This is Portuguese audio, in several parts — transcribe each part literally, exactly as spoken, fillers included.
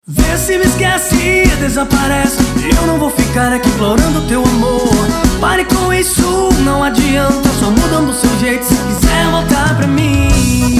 Vê se me esquece e desaparece. Eu não vou ficar aqui implorando teu amor. Pare com isso, não adianta. Só mudando o seu jeito se quiser voltar pra mim.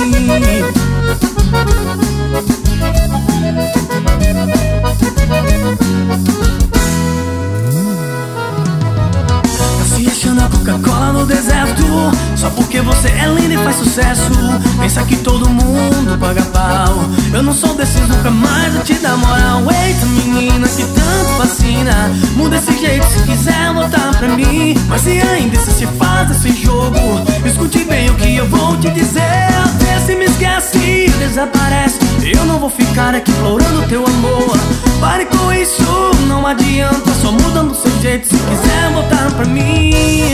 Tá se achando a Coca-Cola no deserto, só porque você é linda e faz sucesso. Pensa que todo mundo paga pau. Eu não sou desses, nunca mais vou te dar moral. Eita menina que tanto fascina, muda esse jeito se quiser voltar pra mim. Mas se ainda insiste, faz esse jogo, escute bem o que eu vou te dizer. Vê se me esquece e desaparece. Eu não vou ficar aqui implorando teu amor. Pare com isso, não adianta. Só mudando o seu jeito se quiser voltar pra mim.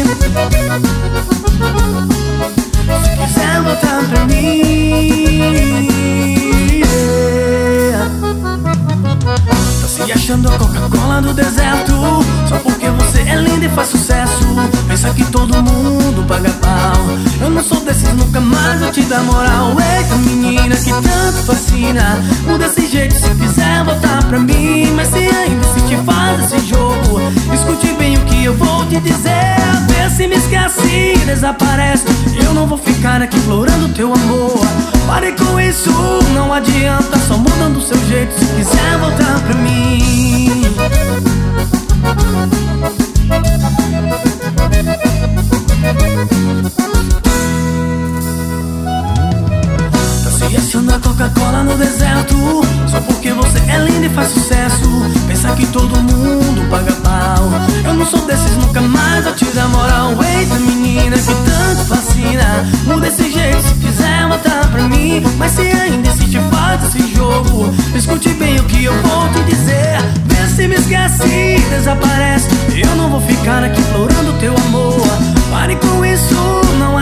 Se quiser voltar pra mim, yeah. Tá se achando a Coca-Cola do deserto, só porque você é linda e faz sucesso. Pensa que todo mundo paga pau. Eu não sou desses, nunca mais vou te dar moral. Eita menina que tanto fascina, muda esse jeito se quiser voltar pra mim. Mas se ainda insiste, faz esse jogo, escute bem o que eu vou te dizer. Vê se me esquece e desaparece. Eu não vou ficar aqui implorando teu amor. Pare com isso, não adianta. Só mudando o seu jeito se quiser voltar pra mim. Tá se achando a Coca-Cola no deserto, só porque você é linda e faz sucesso. Pensa que todo mundo paga pau. Eu não sou desses, nunca mais vou te dar moral. Eita menina que tanto fascina, muda esse jeito se quiser voltar pra mim. Mas se ainda insiste, faz esse jogo, escute bem o que eu vou te dizer. Vê se me esquece e desaparece. Eu não vou ficar aqui implorando teu amor. Pare com isso, não